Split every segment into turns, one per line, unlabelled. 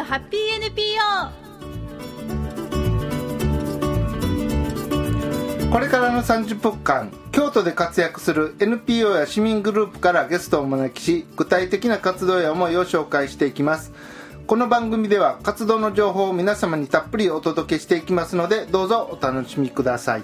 ハッピー NPO。
これからの30分間、京都で活躍する NPO や市民グループからゲストをお招きし、具体的な活動や思いを紹介していきます。この番組では活動の情報を皆様にたっぷりお届けしていきますので、どうぞお楽しみください。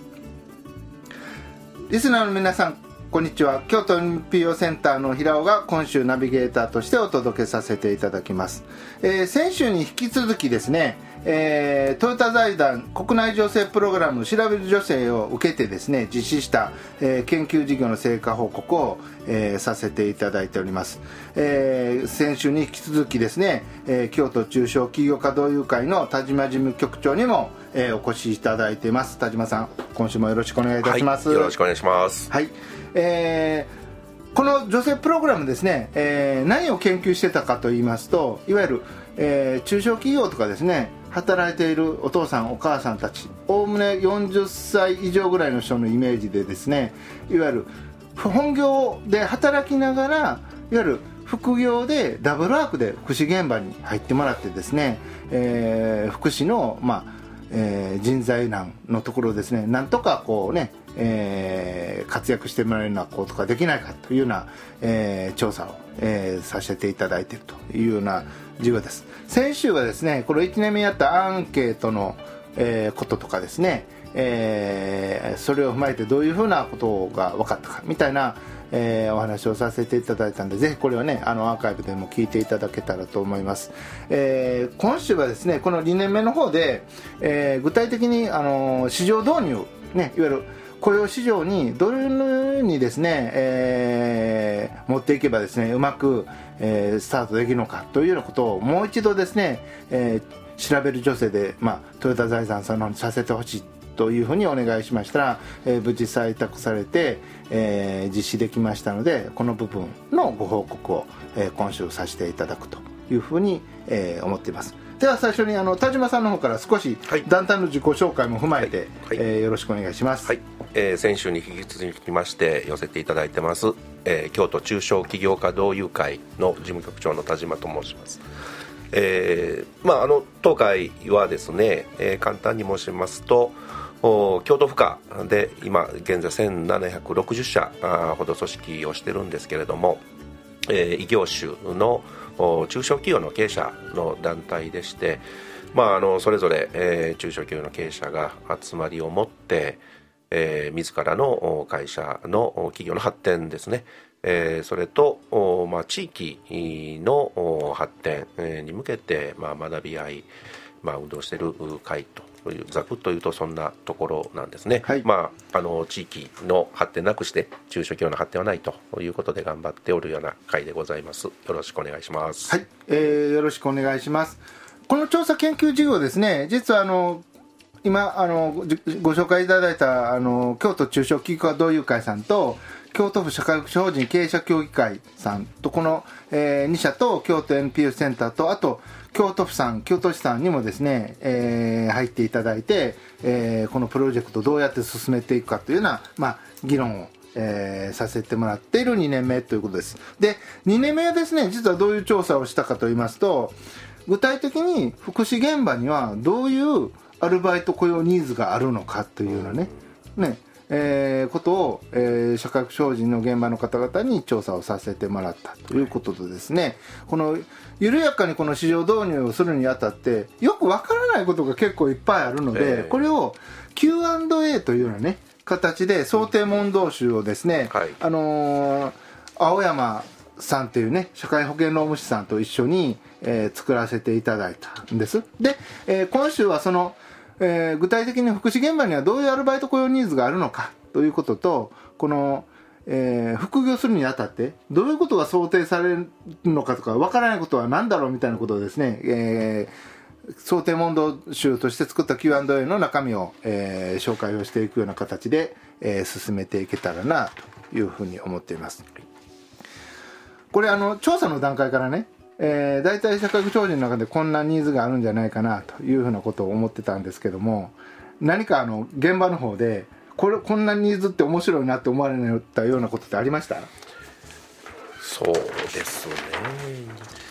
リスナーの皆さん、こんにちは。京都 NPO センターの平尾が今週ナビゲーターとしてお届けさせていただきます。先週に引き続きですね、トヨタ財団国内女性プログラム調べる女性を受けてですね、実施した、研究事業の成果報告を、させていただいております。先週に引き続きですね、京都中小企業家同友会の田島事務局長にも、お越しいただいています。田島さん、今週もよろしくお願いいたします。
はい、よろしくお願いします。
はい、この女性プログラムですね、何を研究してたかと言いますと、いわゆる、中小企業とかですね、働いているお父さんお母さんたち、おおむね40歳以上ぐらいの人のイメージでですね、いわゆる本業で働きながら、いわゆる副業でダブルワークで福祉現場に入ってもらってですね、福祉の、人材難のところですね、なんとかこうね、活躍してもらえるようなことができないかというような、調査を、させていただいているというような授業です。先週はですね、この1年目やったアンケートの、こととかですね、それを踏まえてどういうふうなことが分かったかみたいな、お話をさせていただいたので、ぜひこれはね、アーカイブでも聞いていただけたらと思います。今週はですね、この2年目の方で、具体的に市場導入、ね、いわゆる雇用市場にどういうふうにですね、持っていけばですね、うまく、スタートできるのかというようなことをもう一度ですね、調べる女性で、トヨタ財団さんの方にさせてほしいというふうにお願いしましたら、無事採択されて、実施できましたので、この部分のご報告を、今週させていただくというふうに、思っています。では最初に田島さんの方から少し団体の自己紹介も踏まえて、よろしくお願いします。
はい、先週に引き続きまして寄せていただいてます、京都中小企業家同友会の事務局長の田島と申します。当会はですね、簡単に申しますと、京都府下で今現在1760社ほど組織をしてるんですけれども、異業種の中小企業の経営者の団体でして、それぞれ、中小企業の経営者が集まりを持って、自らの会社の企業の発展ですね、それと、地域の発展に向けて、学び合い、運動している会という、ざくっと言うとそんなところなんですね。はい、地域の発展なくして中小企業の発展はないということで頑張っておるような会でございます。よろしくお願いします。
はい、よろしくお願いします。この調査研究事業ですね、実は今ご紹介いただいた京都中小企業家同友会さんと京都府社会福祉法人経営者協議会さんと、この、2社と京都 NPO センターと、あと京都府さん、京都市さんにもですね、入っていただいて、このプロジェクトをどうやって進めていくかというような、議論を、させてもらっている2年目ということです。で、2年目はですね、実はどういう調査をしたかと言いますと、具体的に福祉現場にはどういうアルバイト雇用ニーズがあるのかというようなね、ことを、社会福祉法人の現場の方々に調査をさせてもらったということとですね、この緩やかにこの市場導入をするにあたってよくわからないことが結構いっぱいあるので、これを Q&A というようなね形で想定問答集をですね、青山さんというね社会保険労務士さんと一緒に、作らせていただいたんです。で、今週はその具体的に福祉現場にはどういうアルバイト雇用ニーズがあるのかということと、この、副業するにあたってどういうことが想定されるのかとか、わからないことは何だろうみたいなことをですね、想定問答集として作った Q&A の中身を、紹介をしていくような形で、進めていけたらなというふうに思っています。これ調査の段階からね、大体社会福祉法人の中でこんなニーズがあるんじゃないかなというふうなことを思ってたんですけども、何か現場の方でこんなニーズって面白いなって思われたようなことってありました？
そうですね、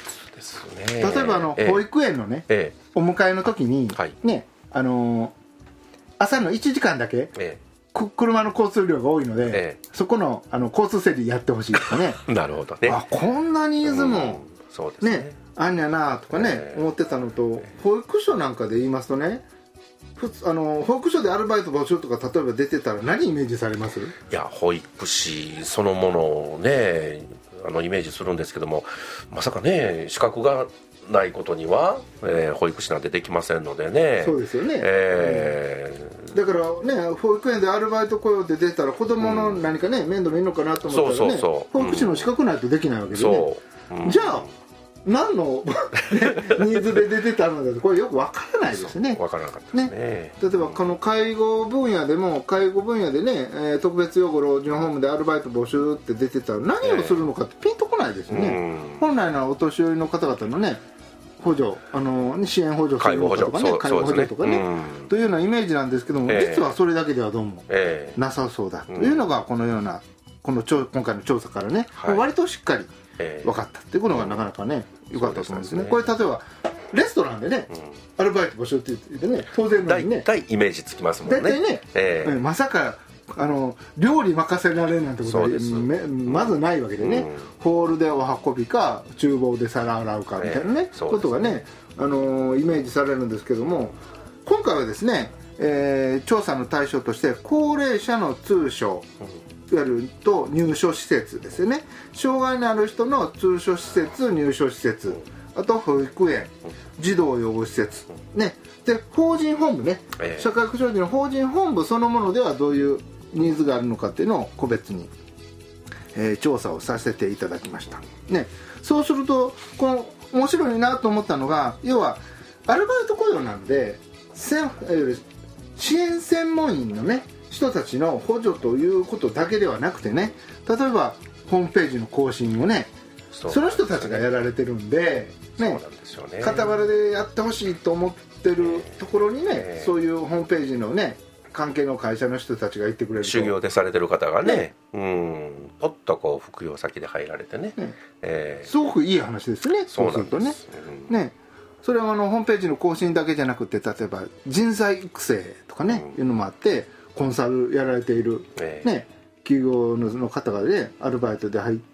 ですね。
例えば保育園のね、お迎えの時に、ね、朝の1時間だけ、車の交通量が多いので、そこの交通整理やってほしいとかね
なるほどね。
こんなニーズも、
そうですね、
あんやなとかね、思ってたのと、保育所なんかで言いますとね、保育所でアルバイト募集とか例えば出てたら何イメージされます？
いや、保育士そのものをねイメージするんですけども、まさかね資格がないことには、保育士なんてできませんのでね。
そうですよね、だからね、保育園でアルバイト雇用で出たら子供の何かね、面倒見るのかなと思ったらね、保育士の資格ないとできないわけでね、じゃあ何のニーズで出てたのだとこれよく分からないですね。
分からなかったですね。
例えばこの介護分野でも、介護分野でね、特別養護老人ホームでアルバイト募集って出てたら何をするのかってピンとこないですよね。本来のお年寄りの方々のね補助、支援補助するのかとかね、介護補助とかね、というようなイメージなんですけども、実はそれだけではどうもなさそうだというのがこのような今回の調査からね、割としっかり分かったっていうことがなかなかね良かったと思うんですね。これ例えばレストランでね、アルバイト募集って言ってね、当然のようにね
大体イメージつきますもんね。
大体ね、まさか料理任せられるなんてことはまずないわけでね、ホールでお運びか厨房で皿洗うかみたいなね、ことがねイメージされるんですけども、今回はですね、調査の対象として高齢者の通所、いわゆると入所施設ですよね、障害のある人の通所施設、入所施設、あと保育園、児童養護施設ね、で法人本部ね、社会福祉法人の法人本部そのものではどういうニーズがあるのかっていうのを個別に、調査をさせていただきましたね。そうするとこの面白いなと思ったのが、要はアルバイト雇用なんで支援専門員のね人たちの補助ということだけではなくてね、例えばホームページの更新をね、その人たちがやられてるんで、ね、傍らでやってほしいと思ってるところにね、そういうホームページのね関係の会社の人たちが行ってくれると、
修行でされてる方がね、ポッとこう服用先で入られてね、
すごくいい話ですね。そうするとね、それはホームページの更新だけじゃなくて、例えば人材育成とかね、いうのもあって、コンサルやられている、企業の方がねアルバイトで入って、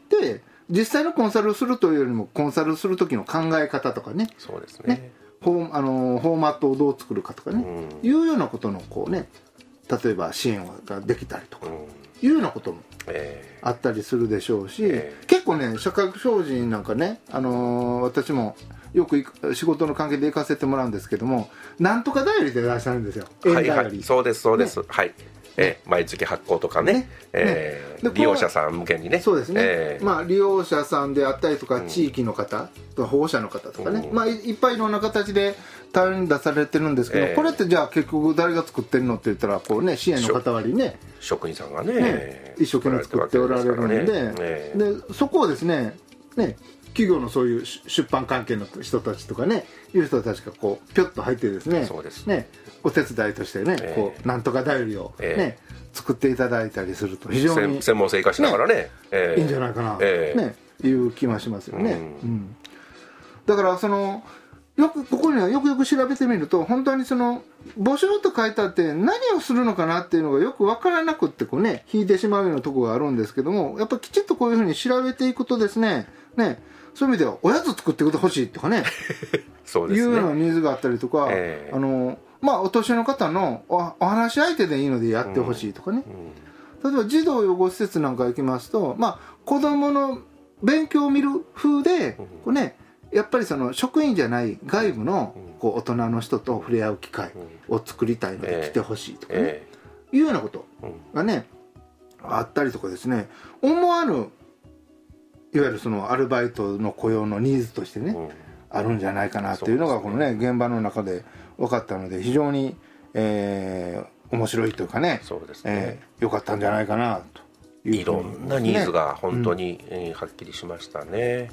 実際のコンサルをするというよりもコンサルする時の考え方とかね、
そうですね、
フォーマットをどう作るかとかね、いうようなことのこうね、例えば支援ができたりとか、いうようなこともあったりするでしょうし、結構ね社会福祉法人なんかね、私もよく仕事の関係で行かせてもらうんですけども、なんとかだよりでいらっしゃるんですよ。
そうですそうです、毎月発行とかね、利用者さん向けにね、
そうですね、利用者さんであったりとか、地域の方と保護者の方とかね、いっぱいいろんな形で対応に出されてるんですけど、これってじゃあ結局誰が作ってるのって言ったら、こうね、支援の方割りね、
職員さんがね
一生懸命作っておられるので、そこをですね企業のそういう出版関係の人たちとかね、いう人たちがこうピョッと入ってですね、お手伝いとしてね、こうなんとかだよりをね、作っていただいたりすると非常に
専門性生かしながらね、
いいんじゃないかなねいう気がしますよね。だからここにはよくよく調べてみると、本当に募集と書いてあって何をするのかなっていうのがよく分からなくってこうね引いてしまうようなところがあるんですけども、やっぱきちっとこういうふうに調べていくとですね、そういう意味ではおやつ作ってほしいとかね
そうですね、
いうようなニーズがあったりとか、お年の方のお話し相手でいいのでやってほしいとかね、例えば児童養護施設なんか行きますと、子どもの勉強を見る風でこうね、やっぱり職員じゃない外部のこう大人の人と触れ合う機会を作りたいので来てほしいとかね、いうようなことがねあったりとかですね、思わぬいわゆるアルバイトの雇用のニーズとしてね、あるんじゃないかなというのがこのね現場の中で分かったので、非常に面白いというかね、良かったんじゃないかなという、
いろんなニーズが本当にはっきりしましたね。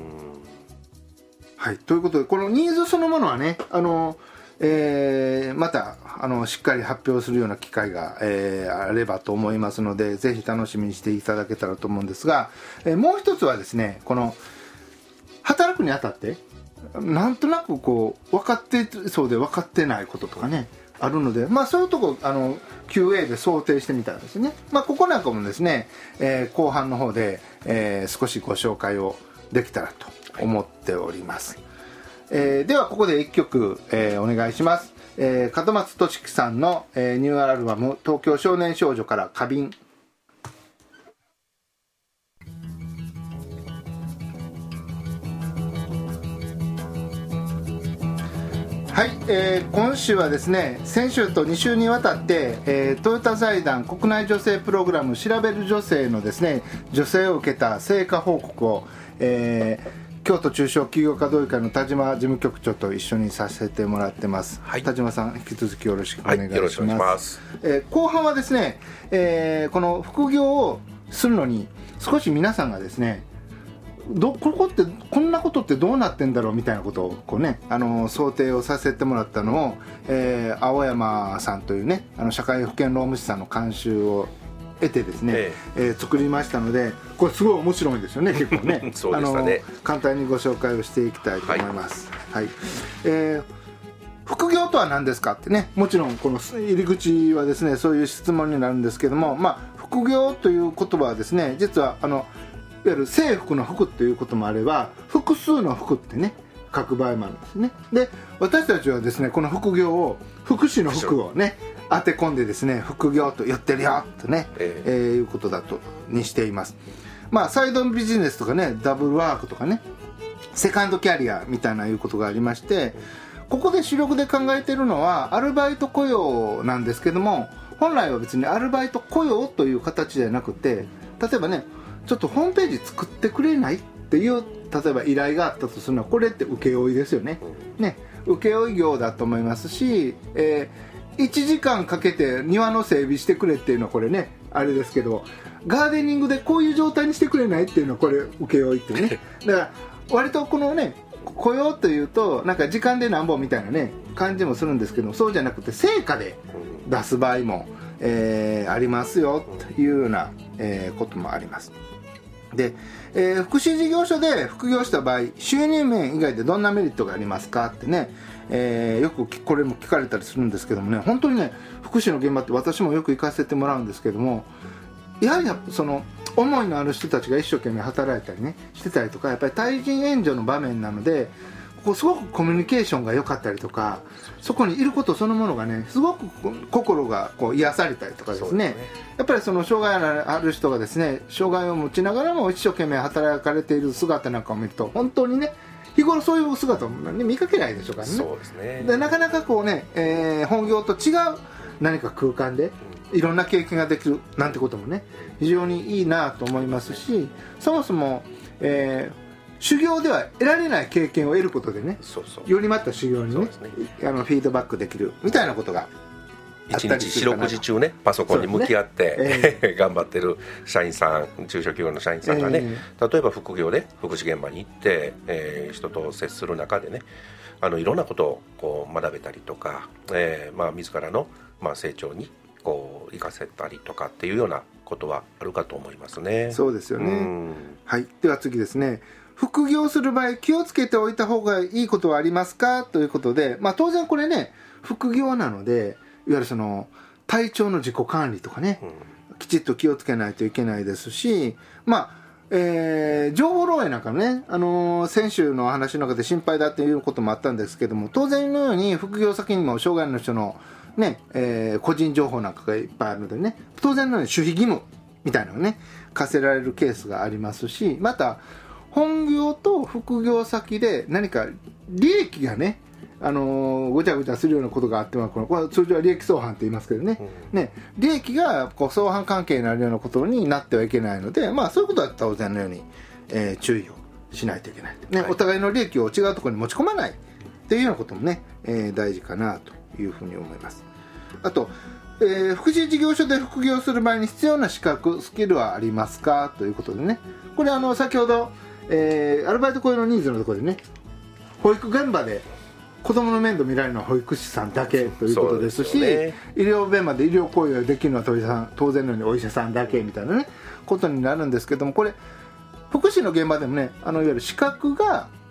はい、ということでこのニーズそのものはね、またしっかり発表するような機会が、あればと思いますので、ぜひ楽しみにしていただけたらと思うんですが、もう一つはですね、この働くにあたってなんとなくこう分かってそうで分かってないこととかねあるので、まあ、そういうとこQA で想定してみたんですね。まあ、ここなんかもですね、後半の方で、少しご紹介をできたらと思っております。ではここで1曲、お願いします。門松俊樹さんの、ニューアルバム東京少年少女から花瓶。はい、今週はですね先週と2週にわたって、トヨタ財団国内女性プログラム調べる女性のですね女性を受けた成果報告を、京都中小企業家同意会の田島事務局長と一緒にさせてもらってます、はい、田島さん引き続きよろしくお願いします、はい、よろしくお願いします。後半はですね、この副業をするのに少し皆さんがですねこんなことってどうなってんだろうみたいなことをこう、ね、想定をさせてもらったのを、青山さんというね社会保険労務士さんの監修を得てですね、作りましたのでこれすごい面白いんですよね結構ね
そうでしたね。
簡単にご紹介をしていきたいと思います、はいはい。副業とは何ですかってねもちろんこの入り口はですねそういう質問になるんですけども、まあ、副業という言葉はですね実はいわゆる制服の服っていうこともあれば複数の服ってね書く場合もあるんですね。で私たちはですねこの副業を福祉の服をね当て込んでですね副業と言ってるよとね、いうことだとにしています。まあサイドビジネスとかねダブルワークとかねセカンドキャリアみたいないうことがありましてここで主力で考えているのはアルバイト雇用なんですけども本来は別にアルバイト雇用という形じゃなくて例えばねちょっとホームページ作ってくれないっていう例えば依頼があったとするのはこれって請負ですよね。請負業だと思いますし、1時間かけて庭の整備してくれっていうのはこれねあれですけどガーデニングでこういう状態にしてくれないっていうのはこれ請負っていうねだから割とこのね雇用というとなんか時間でなんぼみたいなね感じもするんですけどそうじゃなくて成果で出す場合も、ありますよというような、こともあります。で、福祉事業所で副業した場合収入面以外でどんなメリットがありますかってね、よくこれも聞かれたりするんですけどもね本当にね福祉の現場って私もよく行かせてもらうんですけどもやはりその思いのある人たちが一生懸命働いたりねしてたりとかやっぱり対人援助の場面なのでこうすごくコミュニケーションが良かったりとかそこにいることそのものがねすごく心がこう癒されたりとかですねやっぱりその障害のある人がですね障害を持ちながらも一生懸命働かれている姿なんかを見ると本当にね日頃そういう姿を、ね、見かけないでしょうからね。
そうですね。
でなかなかこうね、本業と違う何か空間でいろんな経験ができるなんてこともね非常にいいなと思いますしそもそも、修行では得られない経験を得ることでねよりまた修行に ねフィードバックできるみたいなことが
一日四六時中ねパソコンに向き合って、頑張ってる社員さん中小企業の社員さんがね、例えば副業で福祉現場に行って、人と接する中でねいろんなことをこう学べたりとか、自らの、成長にこう生かせたりとかっていうようなことはあるかと思いますね。
そうですよね。はい、では次ですね副業する場合気をつけておいた方がいいことはありますかということで、当然これね副業なのでいわゆるその体調の自己管理とかね、きちっと気をつけないといけないですし情報漏洩なんかね、先週の話の中で心配だっていうこともあったんですけども当然のように副業先にも障害の人の、ね個人情報なんかがいっぱいあるのでね当然のように守秘義務みたいなのがね課せられるケースがありますしまた本業と副業先で何か利益がねごちゃごちゃするようなことがあってもこれ通常は利益相反って言いますけどね、利益がこう相反関係になるようなことになってはいけないのでそういうことは当然のように、注意をしないといけない、お互いの利益を違うところに持ち込まないっていうようなこともね、大事かなというふうに思います。あと、福祉事業所で副業する場合に必要な資格スキルはありますかということでねこれ先ほど、アルバイト雇用のニーズのところでね保育現場で子供の面倒見られるのは保育士さんだけということですし医療現場で医療行為ができるのは当然のようにお医者さんだけみたいなねことになるんですけどもこれ福祉の現場でもねいわゆる資格が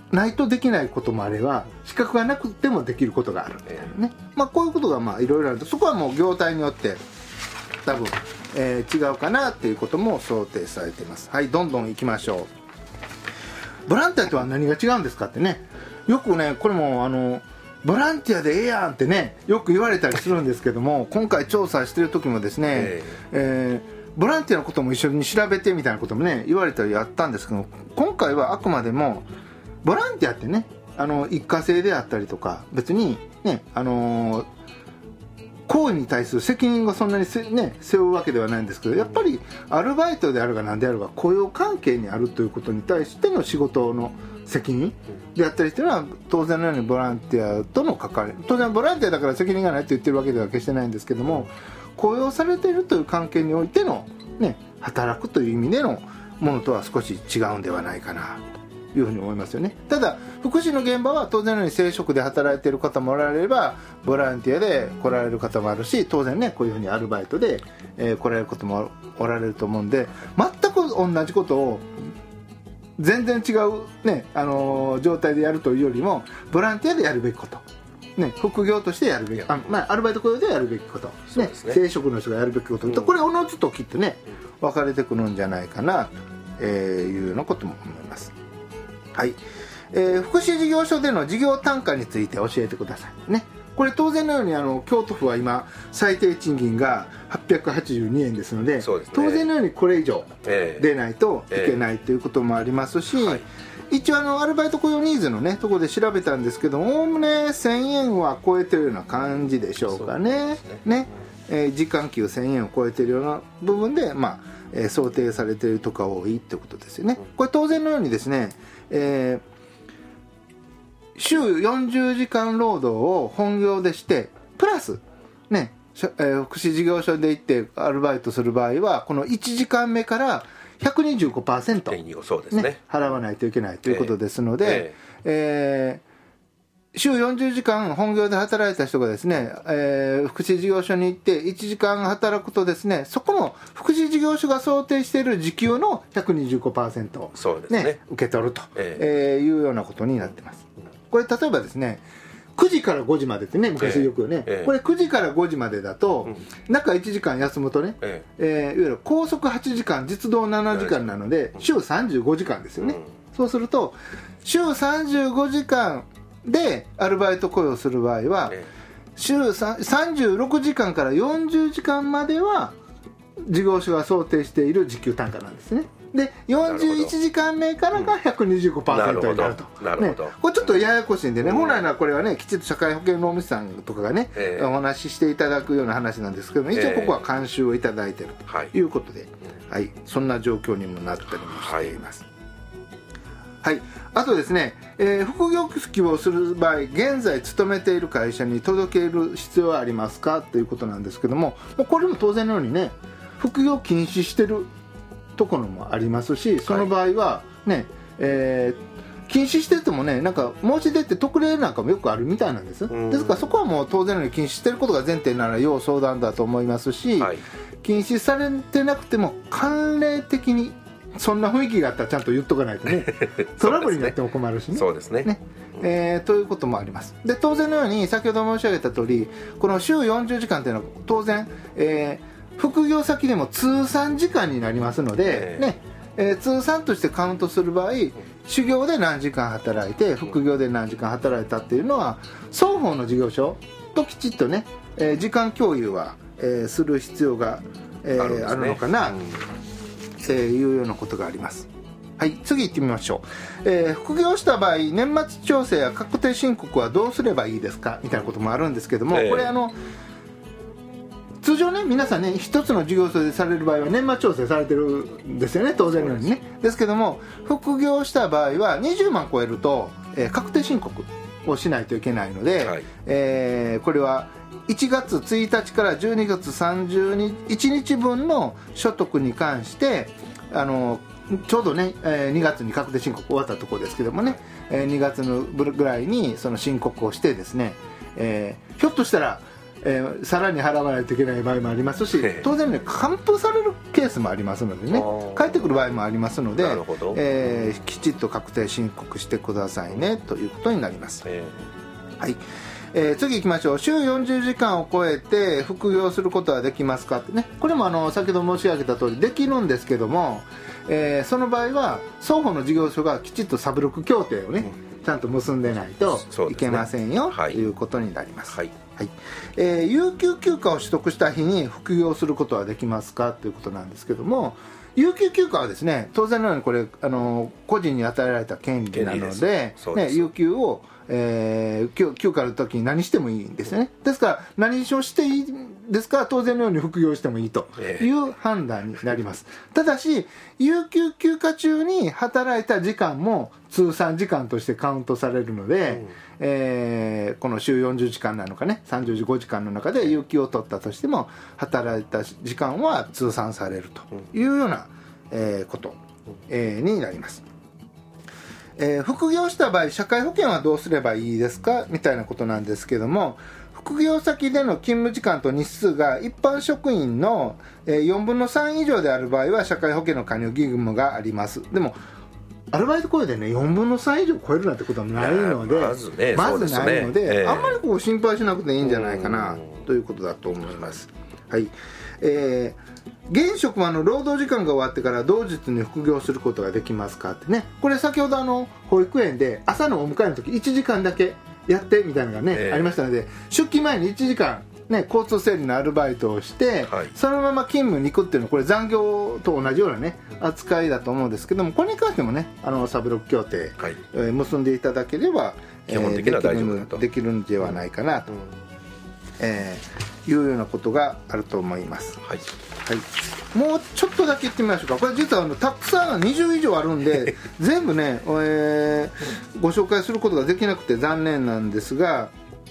ないとできないこともあれば資格がなくてもできることがあるみたいなね、こういうことがいろいろあると、そこはもう業態によって多分、違うかなっていうことも想定されています。はい、どんどんいきましょう。ボランティアとは何が違うんですかってね、よくねこれもボランティアでええやんってねよく言われたりするんですけども今回調査してる時もですね、ボランティアのことも一緒に調べてみたいなこともね言われたりあったんですけど、今回はあくまでもボランティアってね一過性であったりとか別にね行為に対する責任がそんなに背負うわけではないんですけど、やっぱりアルバイトであるが何であるが雇用関係にあるということに対しての仕事の責任であったりというのは当然のようにボランティアとの関わり、当然ボランティアだから責任がないと言ってるわけでは決してないんですけども、雇用されているという関係においての、働くという意味でのものとは少し違うんではないかなというふうに思いますよね。ただ福祉の現場は当然のように正職で働いている方もおられればボランティアで来られる方もあるし、当然ねこういうふうにアルバイトで、来られる方もおられると思うんで、全く同じことを全然違う、状態でやるというよりもボランティアでやるべきこと、副業としてやるべき、アルバイト雇用でやるべきこと、正職の人がやるべきことと、これおのずときってね分かれてくるんじゃないかなというようなことも思います。はい、福祉事業所での事業単価について教えてくださいね。これ当然のように京都府は今最低賃金が882円ですので、当然のようにこれ以上出ないといけないということもありますし、一応アルバイト雇用ニーズのねところで調べたんですけど、おおむね1000円は超えてるような感じでしょうかね。時間給1000円を超えてるような部分で、想定されているとか多いってことですよね。これ当然のようにですね、週40時間労働を本業でしてプラスね、福祉事業所で行ってアルバイトする場合はこの1時間目から 125%、
そうですね、
払わないといけないということですので、週40時間本業で働いた人がですね、福祉事業所に行って1時間働くとですね、そこの福祉事業所が想定している時給の 125% を、
そうですね、
受け取ると、いうようなことになってます。これ例えばですね9時から5時までってね昔よくね、これ9時から5時までだと、中1時間休むとね、いわゆる拘束8時間実働7時間なので週35時間ですよね、そうすると週35時間でアルバイト雇用する場合は、週36時間から40時間までは事業所が想定している時給単価なんですね。で41時間目からが 125% になると、これちょっとややこしいんでね、本来ならこれはねきちっと社会保険労務士さんとかがね、お話ししていただくような話なんですけども、一応ここは監修をいただいているということで、そんな状況にもなったりもしています。あとですね、副業希望する場合現在勤めている会社に届ける必要はありますかということなんですけども、これも当然のようにね副業禁止してるところもありますし、その場合はね、禁止しててもねなんか申し出て特例なんかもよくあるみたいなんです。ですからそこはもう当然のように禁止してることが前提なら要相談だと思いますし、禁止されてなくても慣例的にそんな雰囲気があったらちゃんと言っとかないとねトラブルになっても困るしね。
そうですね。
ということもあります。で当然のように先ほど申し上げた通りこの週40時間というのは当然、副業先でも通算時間になりますので、通算としてカウントする場合修行で何時間働いて副業で何時間働いたっていうのは双方の事業所ときちっとね、時間共有は、する必要が、あるのかな、いうようなことがあります。次行ってみましょう。副業した場合年末調整や確定申告はどうすればいいですかみたいなこともあるんですけども、これ通常ね皆さんね一つの事業所でされる場合は年末調整されてるんですよね、当然のようにね。ですけども副業した場合は20万超えると、確定申告をしないといけないので、これは1月1日から12月31日分の所得に関してちょうどね、2月に確定申告終わったところですけどもね、2月のぐらいにその申告をしてですね、ひょっとしたらさらに払わないといけない場合もありますし、当然ね還付されるケースもありますのでね、帰ってくる場合もありますので、きちっと確定申告してくださいねということになります。はい、次行きましょう。週40時間を超えて副業することはできますかってね、これも先ほど申し上げた通りできるんですけども、その場合は双方の事業所がきちっとサブロック協定をね、ちゃんと結んでないといけませんよ、ということになります。はいはい、有給休暇を取得した日に副業することはできますかということなんですけども、有給休暇はですね、当然のようにこれ個人に与えられた権利なので、有給を休暇の時に何してもいいんですよね。ですから何をしていいですか、当然のように副業してもいいという判断になります。ただし有給休暇中に働いた時間も通算時間としてカウントされるので、この週40時間なのかね35時間の中で有給を取ったとしても働いた時間は通算されるというようなこと、になります。副業した場合社会保険はどうすればいいですかみたいなことなんですけども、副業先での勤務時間と日数が一般職員の4分の3以上である場合は社会保険の加入義務があります。でもアルバイト雇用でね4分の3以上超えるなんてことはないので、まずないので、あんまり心配しなくていいんじゃないかなということだと思います。はい、現職場の労働時間が終わってから同日に副業することができますかってね、これ先ほど保育園で朝のお迎えの時1時間だけやってみたいなのがね、ありましたので、出勤前に1時間ね、交通整理のアルバイトをして、そのまま勤務に行くっていうのはこれ残業と同じようなね扱いだと思うんですけども、これに関してもねサブロック協定、結んでいただければ
基本的には大丈夫だと
できるんではないかなと、いうようなことがあると思います。はい、はい、もうちょっとだけ言ってみましょうか。これ実はたくさん20以上あるんで全部ね、ご紹介することができなくて残念なんですが、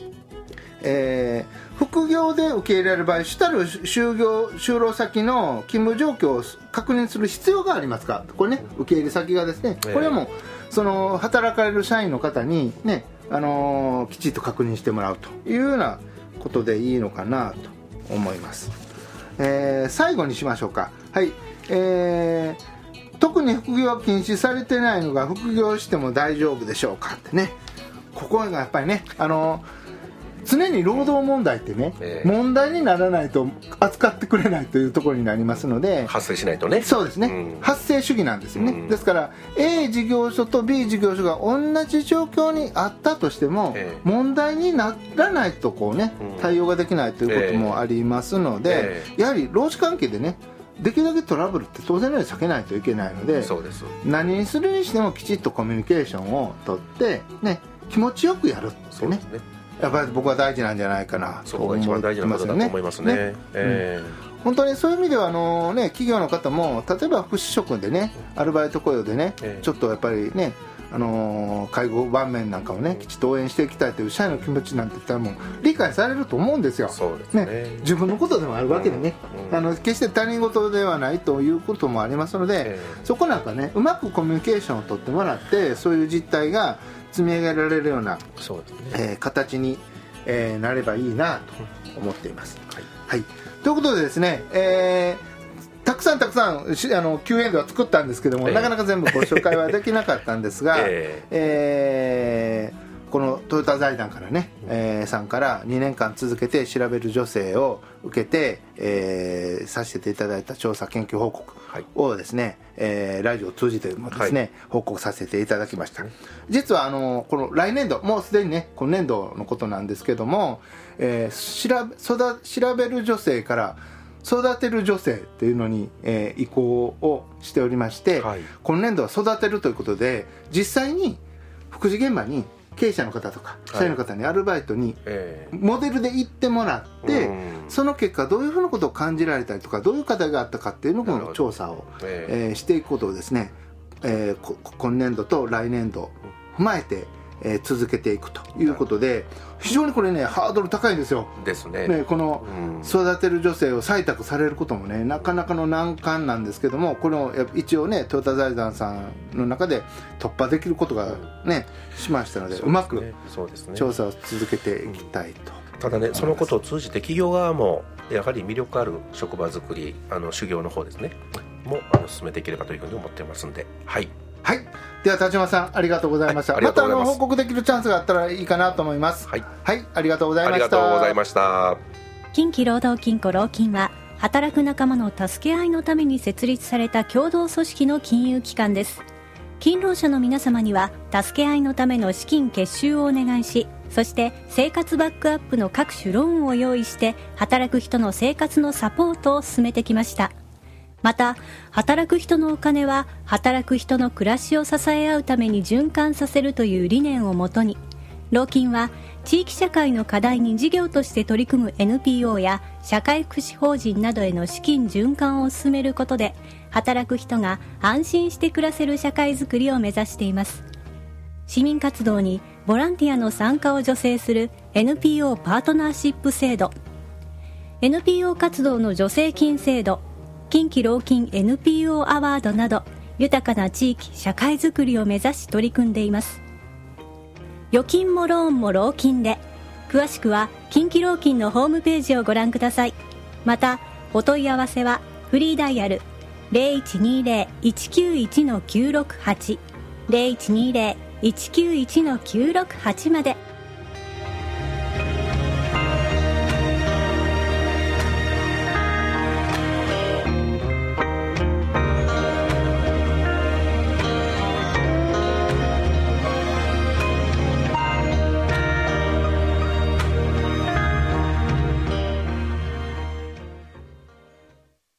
副業で受け入れられる場合主たる就労先の勤務状況を確認する必要がありますか。これね受け入れ先がですね、これはもうその働かれる社員の方にね、きちっと確認してもらうというようなことでいいのかなと思います。最後にしましょうか。はい、特に副業は禁止されてないのが副業しても大丈夫でしょうかってね、ここがやっぱりね常に労働問題ってね、問題にならないと扱ってくれないというところになりますので、
発生しないとね。
そうですね、発生主義なんですよね、ですから A 事業所と B 事業所が同じ状況にあったとしても、問題にならないとこうね対応ができないということもありますので、やはり労使関係でねできるだけトラブルって当然のように避けないといけないので、
そうです。何
にするにしてもきちっとコミュニケーションをとってね、気持ちよくやるってね、そうですね、やっぱり僕は大事なんじゃないかなと思ってますよね。そこが一番大事なことだと思いますね。本当にそういう意味では企業の方も例えば福祉職でねアルバイト雇用でね、ちょっとやっぱりね介護場面なんかをねきちっと応援していきたいという社員の気持ちなんて言ったらもう理解されると思うんですよ。
そうですね、
自分のことでもあるわけでね、決して他人事ではないということもありますので、そこなんかねうまくコミュニケーションを取ってもらってそういう実態が積み上げられるような形になればいいなと思っています。はい、ということでですね、たくさんQ&A は作ったんですけども、なかなか全部ご紹介はできなかったんですが、このトヨタ財団からね、さんから2年間続けて調べる女性を受けて、させていただいた調査研究報告をですね、ラジオを通じてもですね、報告させていただきました。実はこの来年度もうすでにね今年度のことなんですけども、調べる女性から育てる女性っていうのに、移行をしておりまして、今年度は育てるということで実際に福祉現場に経営者の方とか社員の方にアルバイトにモデルで行ってもらって、その結果どういうふうなことを感じられたりとかどういう課題があったかっていうのを調査を、していくことをですね、今年度と来年度踏まえて、続けていくということで、非常にこれねハードル高いんですよ。
ですね。
この育てる女性を採択されることもねなかなかの難関なんですけども、この一応ねトヨタ財団さんの中で突破できることがねしましたので、うまく調査を続けていきたいと
ただね、そのことを通じて企業側もやはり魅力ある職場づくり、修行の方ですねも進めていければというふうに思ってますんで、はい
はい、では田島さんありがとうございました、
はい、また
報告できるチャンスがあったらいいかなと思います。はい、はい、ありがとうございました。
ありがとうございました。
近畿労働金庫労金は働く仲間の助け合いのために設立された共同組織の金融機関です。勤労者の皆様には助け合いのための資金結集をお願いし、そして生活バックアップの各種ローンを用意して働く人の生活のサポートを進めてきました。また働く人のお金は働く人の暮らしを支え合うために循環させるという理念をもとに、労金は地域社会の課題に事業として取り組む NPO や社会福祉法人などへの資金循環を進めることで、働く人が安心して暮らせる社会づくりを目指しています。市民活動にボランティアの参加を助成する NPO パートナーシップ制度、 NPO 活動の助成金制度、近畿労金 NPO アワードなど豊かな地域社会づくりを目指し取り組んでいます。預金もローンも労金で、詳しくは近畿労金のホームページをご覧ください。またお問い合わせはフリーダイヤル 0120-191-968 0120-191-968 まで。